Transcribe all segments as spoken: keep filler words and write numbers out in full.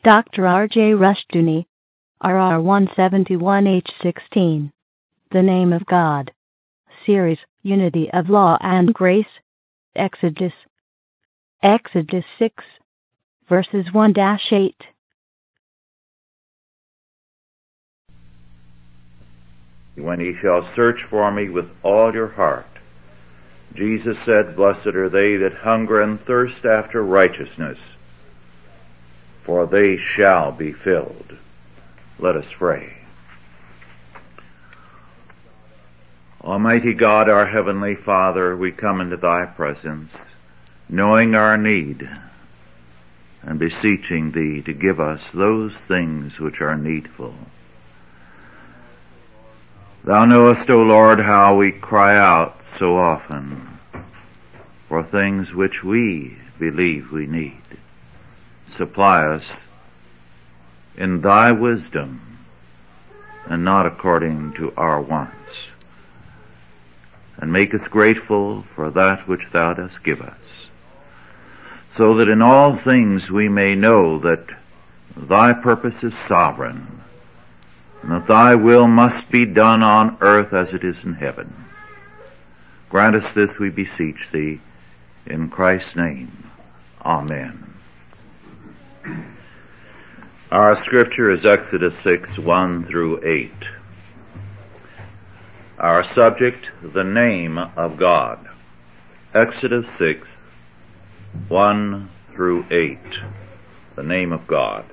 Doctor R J Rushdoony, R R one seventy-one H sixteen. The Name of God. Series, Unity of Law and Grace. Exodus. Exodus six, verses one to eight. When ye shall search for me with all your heart. Jesus said, Blessed are they that hunger and thirst after righteousness, for they shall be filled. Let us pray. Almighty God, our Heavenly Father, we come into Thy presence, knowing our need, and beseeching Thee to give us those things which are needful. Thou knowest, O Lord, how we cry out so often for things which we believe we need. Supply us in Thy wisdom and not according to our wants. And make us grateful for that which Thou dost give us, so that in all things we may know that Thy purpose is sovereign, and that Thy will must be done on earth as it is in heaven. Grant us this, we beseech Thee, in Christ's name. Amen. Our scripture is Exodus six, one through eight. Our subject, the name of God. Exodus six, one through eight. The name of God.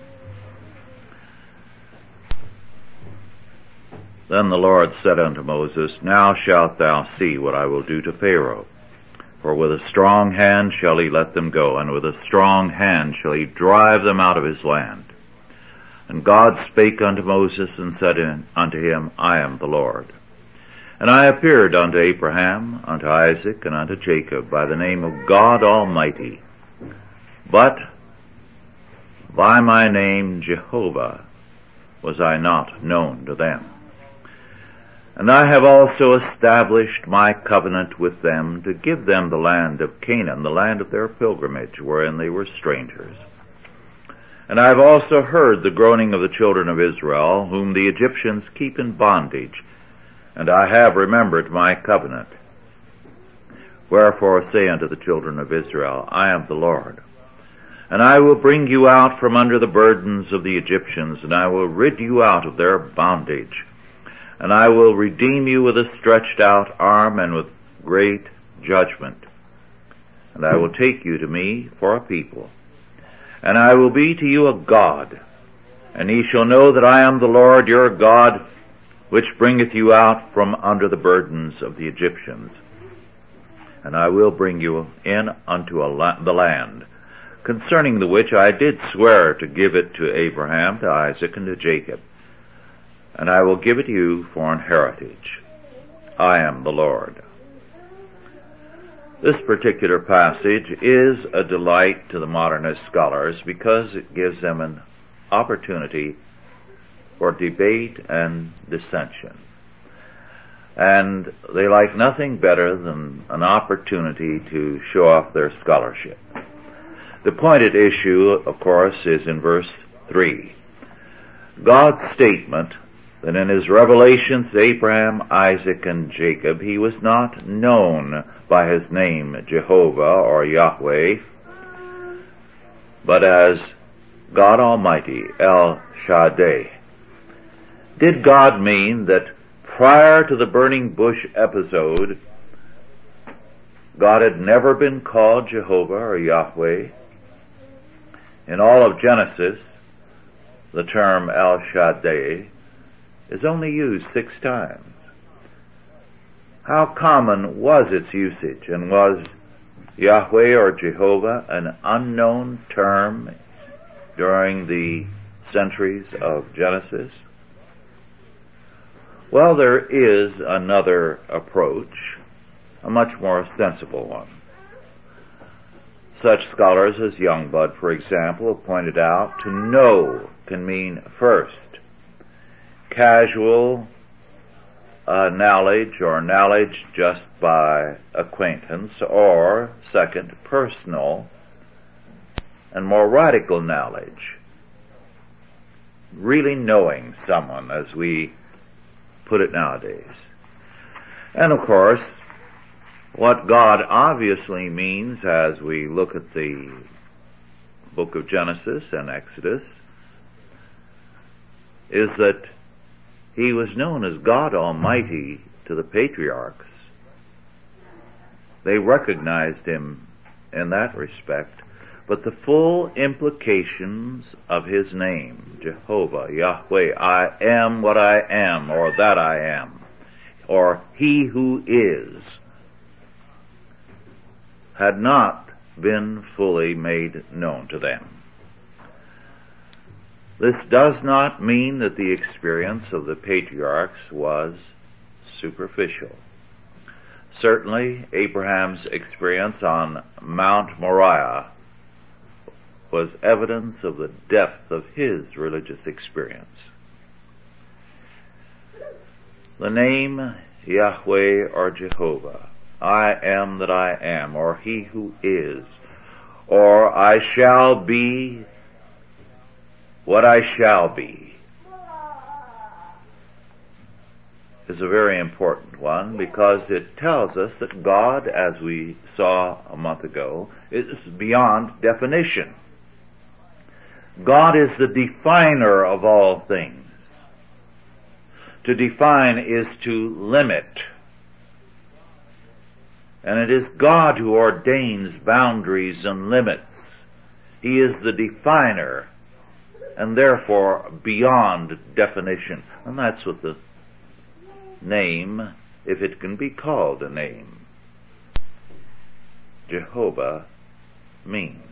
Then the Lord said unto Moses, Now shalt thou see what I will do to Pharaoh. For with a strong hand shall he let them go, and with a strong hand shall he drive them out of his land. And God spake unto Moses, and said unto him, I am the Lord. And I appeared unto Abraham, unto Isaac, and unto Jacob, by the name of God Almighty. But by my name Jehovah was I not known to them. And I have also established my covenant with them to give them the land of Canaan, the land of their pilgrimage, wherein they were strangers. And I have also heard the groaning of the children of Israel, whom the Egyptians keep in bondage, and I have remembered my covenant. Wherefore say unto the children of Israel, I am the Lord. And I will bring you out from under the burdens of the Egyptians, and I will rid you out of their bondage. And I will redeem you with a stretched out arm and with great judgment. And I will take you to me for a people. And I will be to you a God. And ye shall know that I am the Lord your God, which bringeth you out from under the burdens of the Egyptians. And I will bring you in unto a la- the land, concerning the which I did swear to give it to Abraham, to Isaac, and to Jacob. And I will give it you for an heritage. I am the Lord. This particular passage is a delight to the modernist scholars because it gives them an opportunity for debate and dissension. And they like nothing better than an opportunity to show off their scholarship. The point at issue, of course, is in verse three. God's statement that in his revelations to Abraham, Isaac, and Jacob, he was not known by his name Jehovah or Yahweh, but as God Almighty, El Shaddai. Did God mean that prior to the burning bush episode, God had never been called Jehovah or Yahweh? In all of Genesis, the term El Shaddai is only used six times. How common was its usage, and was Yahweh or Jehovah an unknown term during the centuries of Genesis? Well, there is another approach, a much more sensible one. Such scholars as Youngblood, for example, have pointed out to know can mean first casual uh, knowledge or knowledge just by acquaintance, or second, personal and more radical knowledge really knowing someone, as we put it nowadays. And of course, what God obviously means as we look at the book of Genesis and Exodus is that he was known as God Almighty to the patriarchs. They recognized him in that respect, but the full implications of his name, Jehovah, Yahweh, I am what I am, or that I am, or he who is, had not been fully made known to them. This does not mean that the experience of the patriarchs was superficial. Certainly, Abraham's experience on Mount Moriah was evidence of the depth of his religious experience. The name Yahweh or Jehovah, I am that I am, or he who is, or I shall be what I shall be, is a very important one because it tells us that God, as we saw a month ago, is beyond definition. God is the definer of all things. To define is to limit. And it is God who ordains boundaries and limits. He is the definer, and therefore beyond definition. And that's what the name, if it can be called a name, Jehovah, means.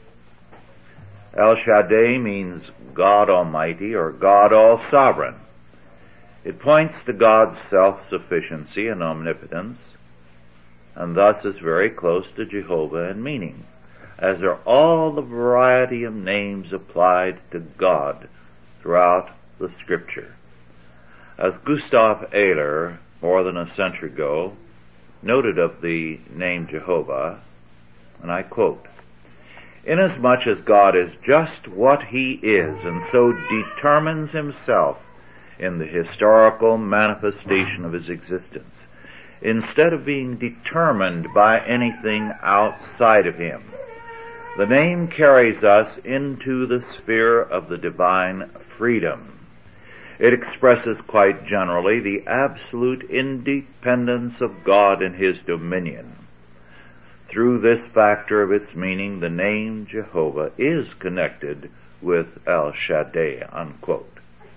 El Shaddai means God Almighty or God All-Sovereign. It points to God's self-sufficiency and omnipotence, and thus is very close to Jehovah in meaning, as are all the variety of names applied to God throughout the Scripture. As Gustav Ehler, more than a century ago, noted of the name Jehovah, and I quote, "Inasmuch as God is just what he is, and so determines himself in the historical manifestation of his existence, instead of being determined by anything outside of him, the name carries us into the sphere of the divine freedom. It expresses quite generally the absolute independence of God in his dominion. Through this factor of its meaning, the name Jehovah is connected with El Shaddai," unquote.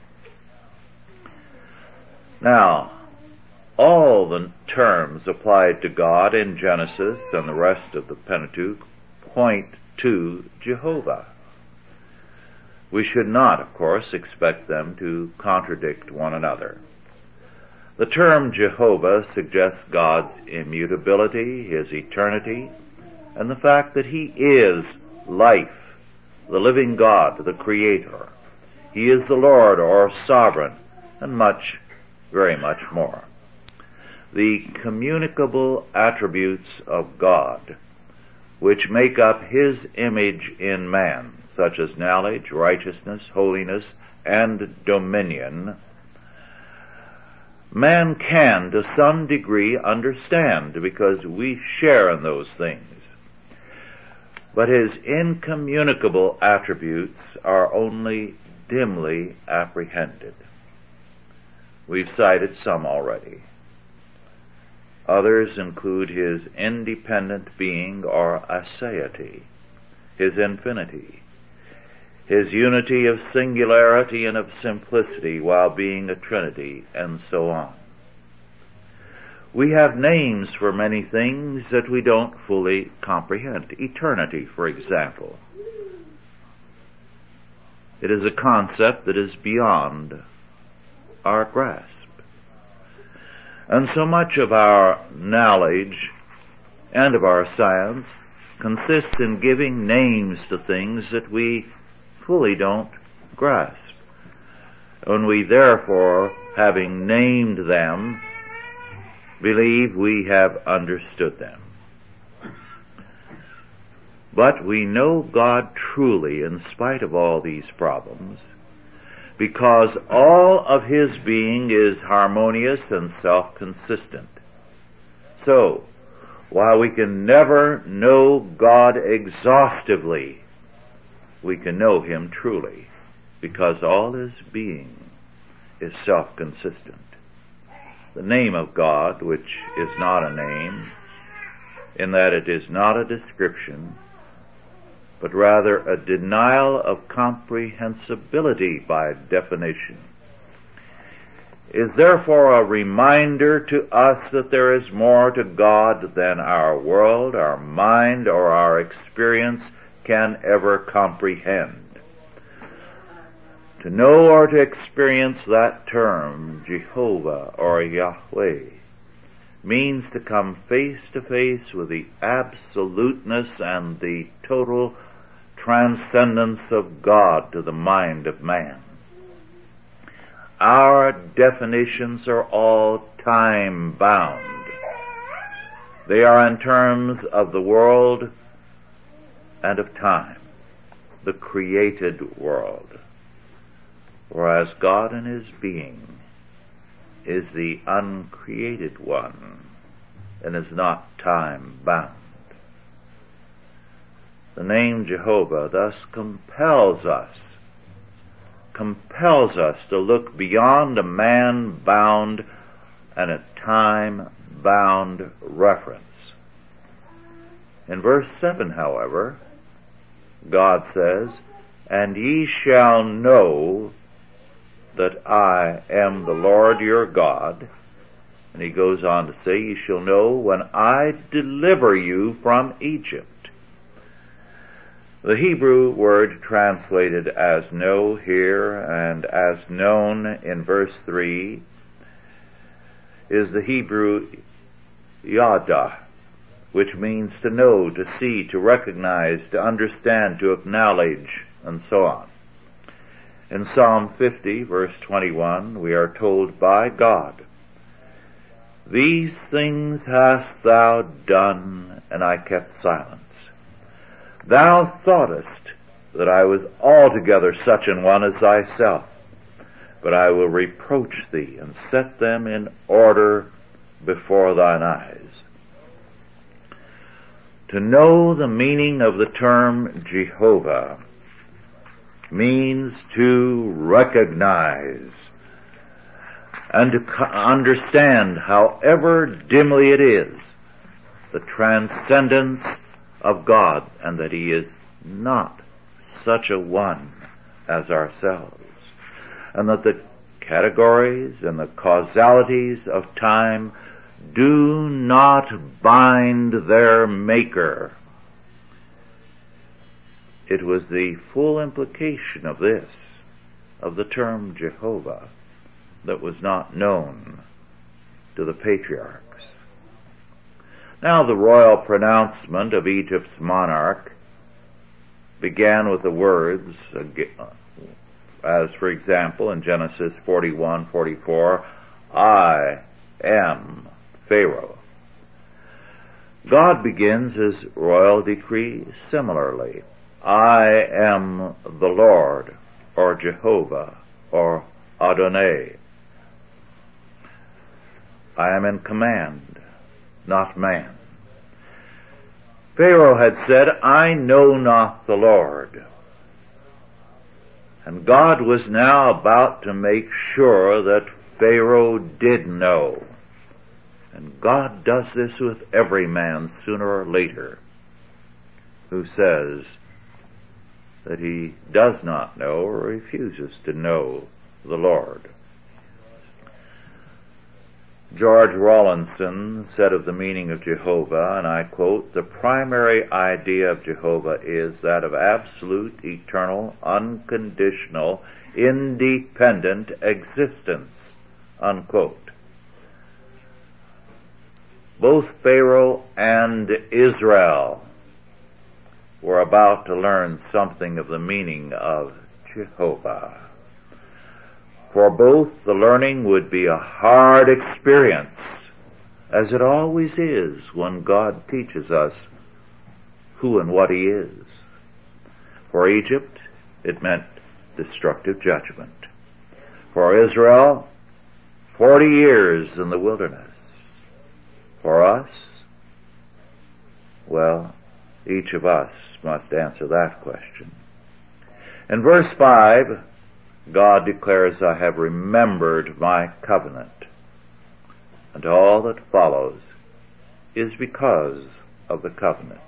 Now, all the terms applied to God in Genesis and the rest of the Pentateuch point to Jehovah. We should not, of course, expect them to contradict one another. The term Jehovah suggests God's immutability, his eternity, and the fact that he is life, the living God, the Creator. He is the Lord or Sovereign, and much, very much more. The communicable attributes of God, which make up his image in man, such as knowledge, righteousness, holiness, and dominion, man can, to some degree, understand because we share in those things. But his incommunicable attributes are only dimly apprehended. We've cited some already. Others include his independent being or aseity, his infinity, his unity of singularity and of simplicity while being a trinity, and so on. We have names for many things that we don't fully comprehend. Eternity, for example. It is a concept that is beyond our grasp. And so much of our knowledge and of our science consists in giving names to things that we fully don't grasp. And we therefore, having named them, believe we have understood them. But we know God truly in spite of all these problems, because all of his being is harmonious and self-consistent. So, while we can never know God exhaustively, we can know him truly, because all his being is self-consistent. The name of God, which is not a name, in that it is not a description, but rather a denial of comprehensibility by definition, is therefore a reminder to us that there is more to God than our world, our mind, or our experience can ever comprehend. To know or to experience that term, Jehovah or Yahweh, means to come face to face with the absoluteness and the total transcendence of God to the mind of man. Our definitions are all time-bound. They are in terms of the world and of time, the created world, whereas God in his being is the uncreated one and is not time-bound. The name Jehovah thus compels us, compels us to look beyond a man-bound and a time-bound reference. In verse seven, however, God says, "And ye shall know that I am the Lord your God." And he goes on to say, "Ye shall know when I deliver you from Egypt." The Hebrew word translated as know here and as known in verse three is the Hebrew yada, which means to know, to see, to recognize, to understand, to acknowledge, and so on. In Psalm fifty, verse twenty-one, we are told by God, "These things hast thou done, and I kept silence. Thou thoughtest that I was altogether such an one as thyself, but I will reproach thee and set them in order before thine eyes." To know the meaning of the term Jehovah means to recognize and to understand, however dimly it is, the transcendence of God, and that he is not such a one as ourselves, and that the categories and the causalities of time do not bind their maker. It was the full implication of this, of the term Jehovah, that was not known to the patriarchs. Now the royal pronouncement of Egypt's monarch began with the words, as for example in Genesis forty-one forty-four, "I am Pharaoh." God begins his royal decree similarly. "I am the Lord," or Jehovah, or Adonai. I am in command, not man. Pharaoh had said, "I know not the Lord." And God was now about to make sure that Pharaoh did know. And God does this with every man sooner or later who says that he does not know or refuses to know the Lord. George Rawlinson said of the meaning of Jehovah, and I quote, "The primary idea of Jehovah is that of absolute, eternal, unconditional, independent existence," unquote. Both Pharaoh and Israel were about to learn something of the meaning of Jehovah. For both, the learning would be a hard experience, as it always is when God teaches us who and what he is. For Egypt, it meant destructive judgment. For Israel, forty years in the wilderness. For us, well, each of us must answer that question. In verse five, God declares, I have remembered my covenant. And all that follows is because of the covenant.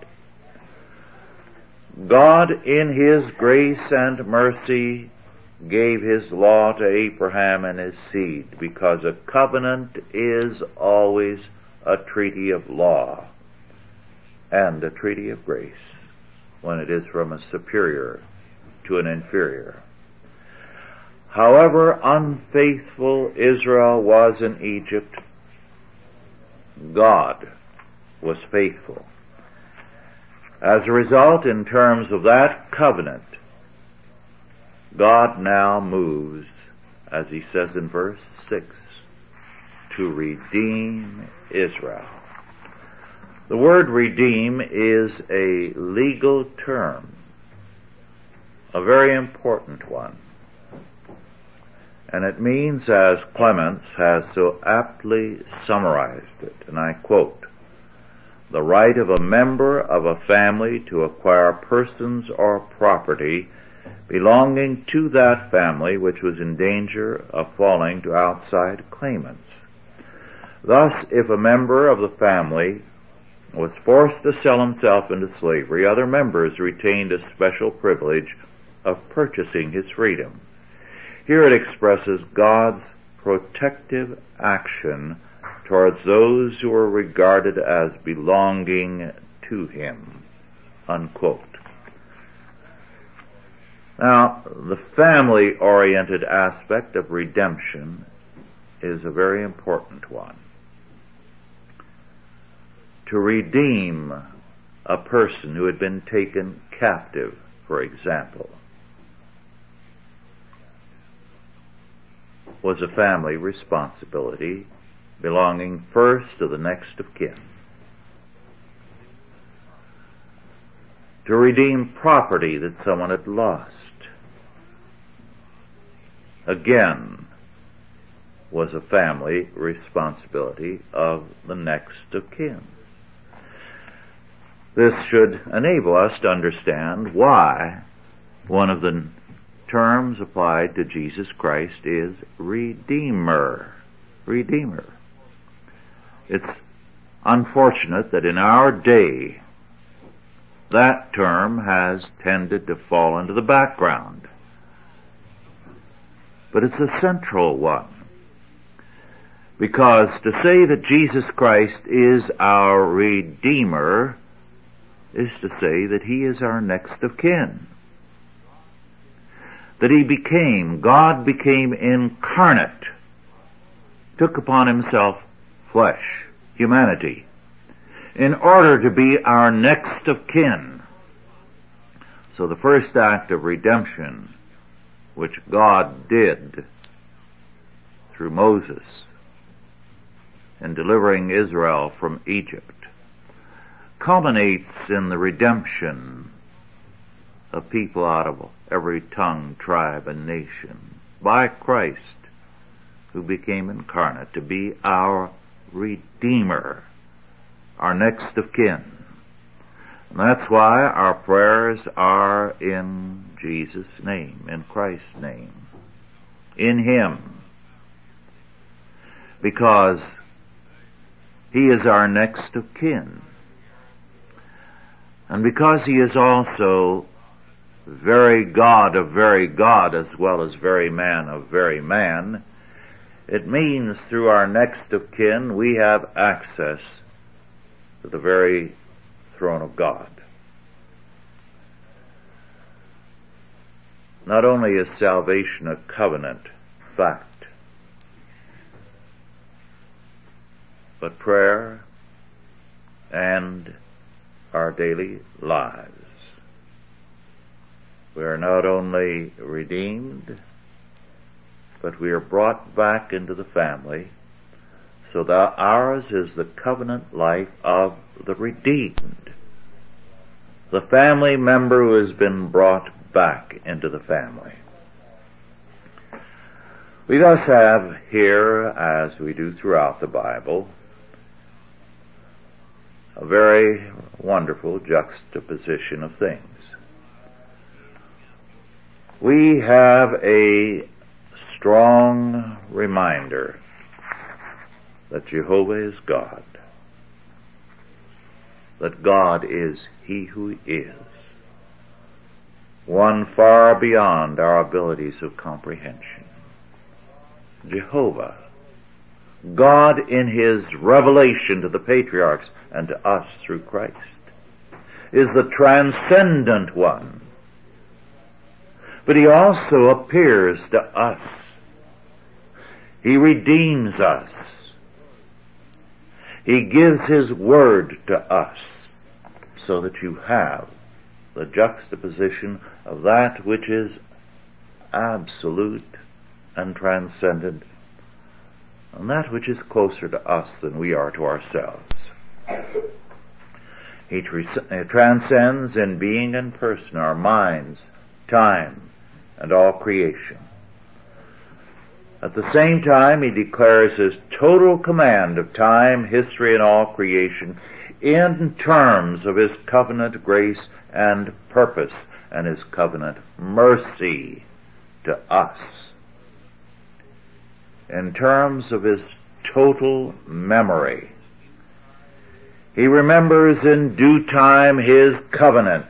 God, in His grace and mercy, gave His law to Abraham and his seed, because a covenant is always a treaty of law and a treaty of grace when it is from a superior to an inferior. However unfaithful Israel was in Egypt, God was faithful. As a result, in terms of that covenant, God now moves, as He says in verse six, to redeem Israel. The word redeem is a legal term, a very important one. And it means, as Clements has so aptly summarized it, and I quote, the right of a member of a family to acquire persons or property belonging to that family which was in danger of falling to outside claimants. Thus, if a member of the family was forced to sell himself into slavery, other members retained a special privilege of purchasing his freedom. Here it expresses God's protective action towards those who are regarded as belonging to Him. Unquote. Now, the family-oriented aspect of redemption is a very important one. To redeem a person who had been taken captive, for example, was a family responsibility belonging first to the next of kin. To redeem property that someone had lost, again, was a family responsibility of the next of kin. This should enable us to understand why one of the terms applied to Jesus Christ is Redeemer. Redeemer. It's unfortunate that in our day that term has tended to fall into the background. But it's a central one. Because to say that Jesus Christ is our Redeemer is to say that He is our next of kin. That He became, God became incarnate, took upon Himself flesh, humanity, in order to be our next of kin. So the first act of redemption, which God did through Moses in delivering Israel from Egypt, culminates in the redemption of people out of every tongue, tribe, and nation by Christ, who became incarnate to be our Redeemer, our next of kin. And that's why our prayers are in Jesus' name, in Christ's name, in Him, because He is our next of kin. And because He is also very God of very God as well as very man of very man, it means through our next of kin we have access to the very throne of God. Not only is salvation a covenant fact, but prayer and our daily lives. We are not only redeemed, but we are brought back into the family, so that ours is the covenant life of the redeemed, the family member who has been brought back into the family. We thus have here, as we do throughout the Bible, a very wonderful juxtaposition of things. We have a strong reminder that Jehovah is God, that God is He who is, one far beyond our abilities of comprehension. Jehovah, God in His revelation to the patriarchs and to us through Christ, is the transcendent one. But He also appears to us. He redeems us. He gives His word to us, so that you have the juxtaposition of that which is absolute and transcendent, and that which is closer to us than we are to ourselves. He transcends in being and person our minds, time, and all creation. At the same time, He declares His total command of time, history, and all creation in terms of His covenant grace and purpose and His covenant mercy to us. In terms of His total memory. He remembers in due time His covenant.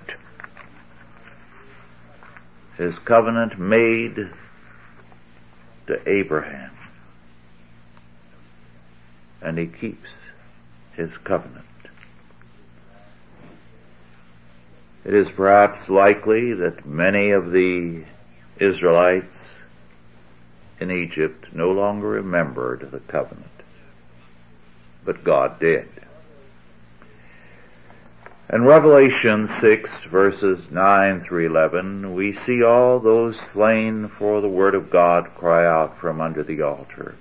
His covenant made to Abraham. And He keeps His covenant. It is perhaps likely that many of the Israelites in Egypt no longer remembered the covenant. But God did. In Revelation six, verses nine through eleven, we see all those slain for the word of God cry out from under the altar,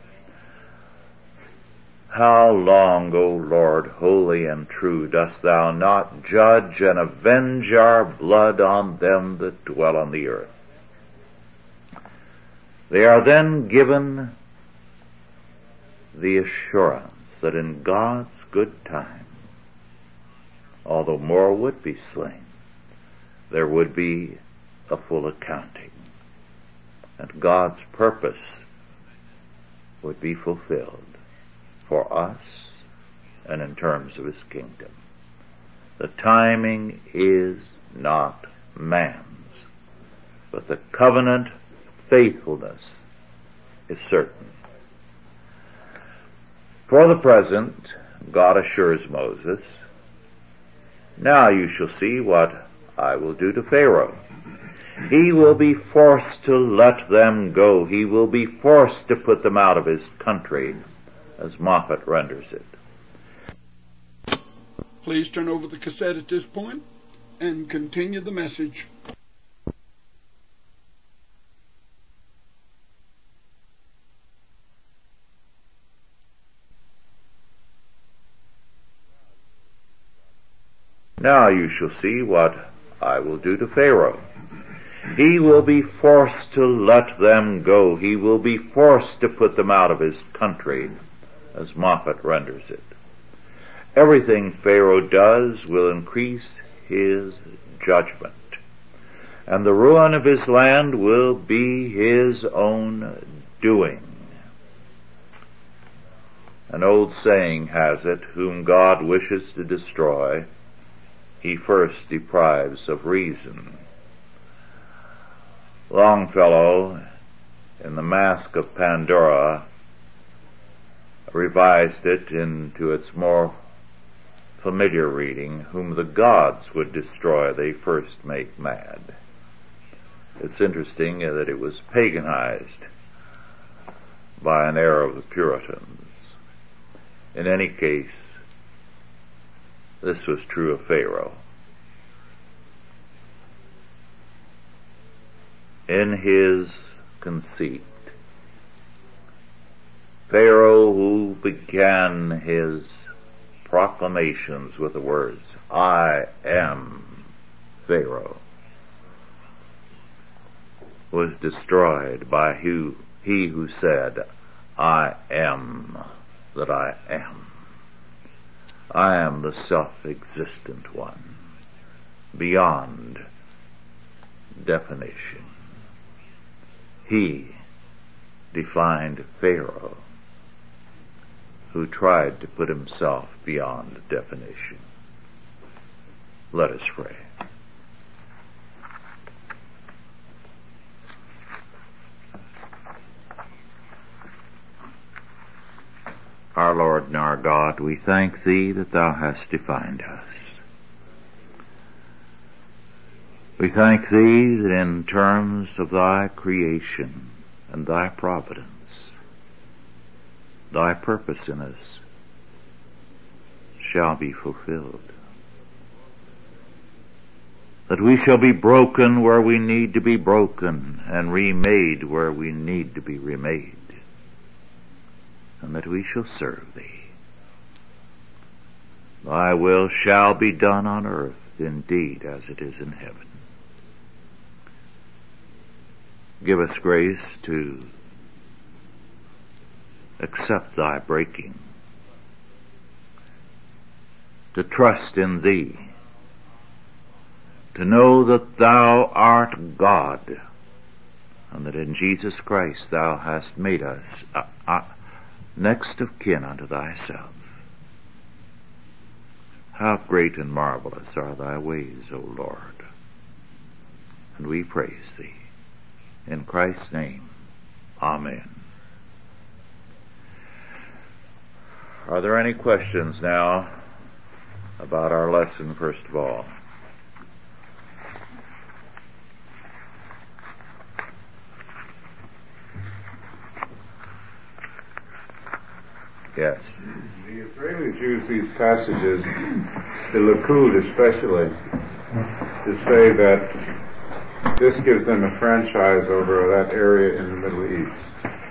"How long, O Lord, holy and true, dost thou not judge and avenge our blood on them that dwell on the earth?" They are then given the assurance that in God's good time, although more would be slain, there would be a full accounting, and God's purpose would be fulfilled for us and in terms of His kingdom. The timing is not man's, but the covenant faithfulness is certain. For the present, God assures Moses, "Now you shall see what I will do to Pharaoh. He will be forced to let them go. He will be forced to put them out of his country," as Moffat renders it. Please turn over the cassette at this point and continue the message. "Now you shall see what I will do to Pharaoh. He will be forced to let them go. He will be forced to put them out of his country," as Moffat renders it. Everything Pharaoh does will increase his judgment, and the ruin of his land will be his own doing. An old saying has it, "Whom God wishes to destroy, He first deprives of reason." Longfellow, in The Mask of Pandora, revised it into its more familiar reading, "Whom the gods would destroy, they first make mad." It's interesting that it was paganized by an error of the Puritans. In any case, this was true of Pharaoh. In his conceit, Pharaoh, who began his proclamations with the words, "I am Pharaoh," was destroyed by who he who said, I am that I am. I am the self-existent one, beyond definition. He defined Pharaoh, who tried to put himself beyond definition. Let us pray. Our Lord and our God, we thank Thee that Thou hast defined us. We thank Thee that in terms of Thy creation and Thy providence, Thy purpose in us shall be fulfilled. That we shall be broken where we need to be broken and remade where we need to be remade. And that we shall serve Thee. Thy will shall be done on earth indeed as it is in heaven. Give us grace to accept Thy breaking, to trust in Thee, to know that Thou art God, and that in Jesus Christ Thou hast made us uh, uh, next of kin unto Thyself. How great and marvelous are Thy ways, O Lord. And we praise Thee. In Christ's name, Amen. Are there any questions now about our lesson, first of all? Yes. The Israelis use these passages, the Likud especially, to say that this gives them a franchise over that area in the Middle East.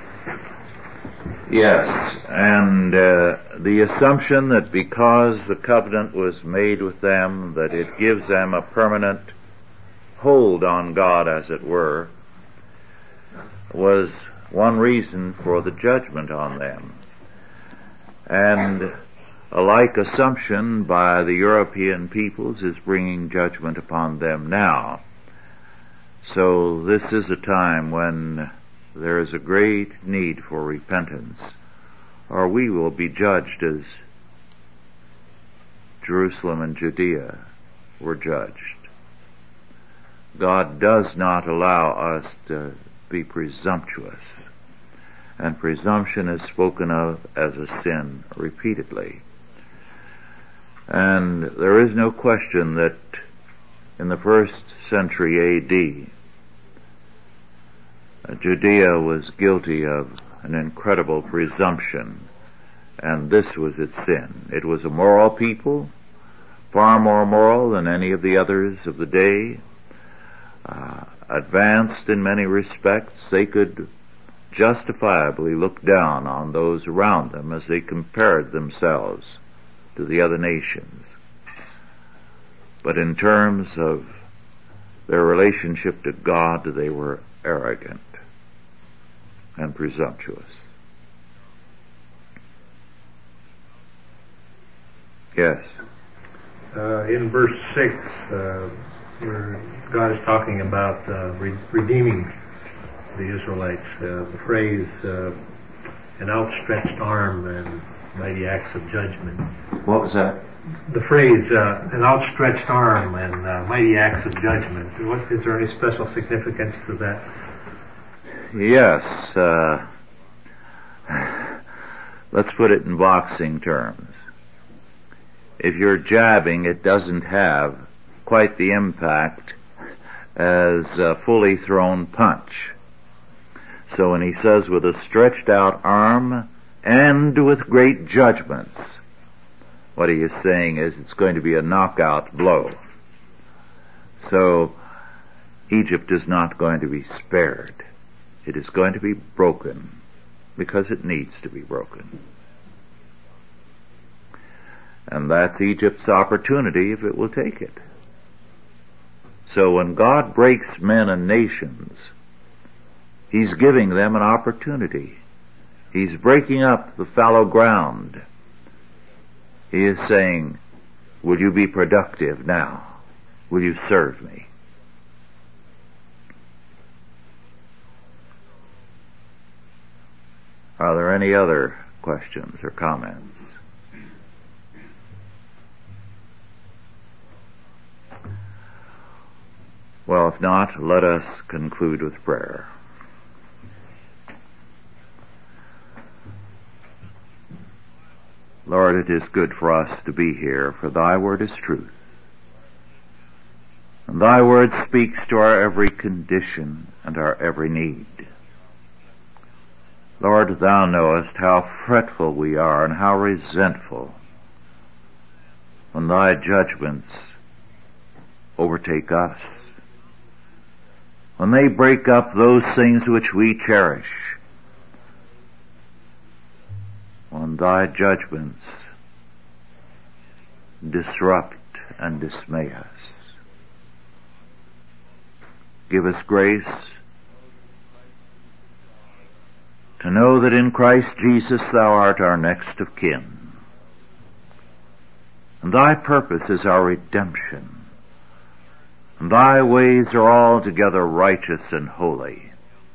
Yes, and uh, the assumption that because the covenant was made with them, that it gives them a permanent hold on God, as it were, was one reason for the judgment on them. And a like assumption by the European peoples is bringing judgment upon them now. So this is a time when there is a great need for repentance, or we will be judged as Jerusalem and Judea were judged. God does not allow us to be presumptuous. And presumption is spoken of as a sin repeatedly. And there is no question that in the first century A D, Judea was guilty of an incredible presumption, and this was its sin. It was a moral people, far more moral than any of the others of the day, uh, advanced in many respects. They could justifiably look down on those around them as they compared themselves to the other nations. But in terms of their relationship to God, they were arrogant and presumptuous. Yes. Uh, in verse six, uh, where God is talking about uh, re- redeeming the Israelites, uh, the phrase, uh, an outstretched arm and mighty acts of judgment. What was that? The phrase, uh, an outstretched arm and uh, mighty acts of judgment. What, is there any special significance to that? Yes. Uh, let's put it in boxing terms. If you're jabbing, it doesn't have quite the impact as a fully thrown punch. So when he says with a stretched out arm and with great judgments, what he is saying is it's going to be a knockout blow. So Egypt is not going to be spared. It is going to be broken because it needs to be broken. And that's Egypt's opportunity if it will take it. So when God breaks men and nations, He's giving them an opportunity. He's breaking up the fallow ground. He is saying, will you be productive now? Will you serve me? Are there any other questions or comments? Well, if not, let us conclude with prayer. Lord, it is good for us to be here, for thy word is truth. And thy word speaks to our every condition and our every need. Lord, thou knowest how fretful we are and how resentful when thy judgments overtake us, when they break up those things which we cherish, when thy judgments disrupt and dismay us. Give us grace to know that in Christ Jesus thou art our next of kin, and thy purpose is our redemption, and thy ways are altogether righteous and holy.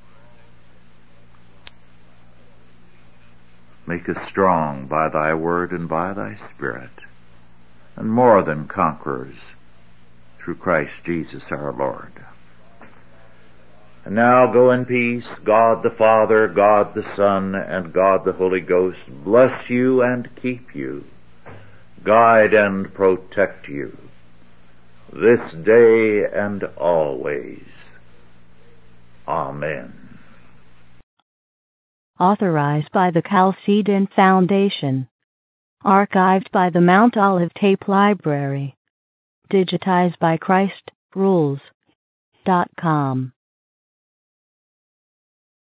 Make us strong by thy word and by thy Spirit, and more than conquerors through Christ Jesus our Lord. And now go in peace. God the Father, God the Son, and God the Holy Ghost bless you and keep you, guide and protect you, this day and always. Amen. Authorized by the Chalcedon Foundation. Archived by the Mount Olive Tape Library. Digitized by Christ Rules dot com.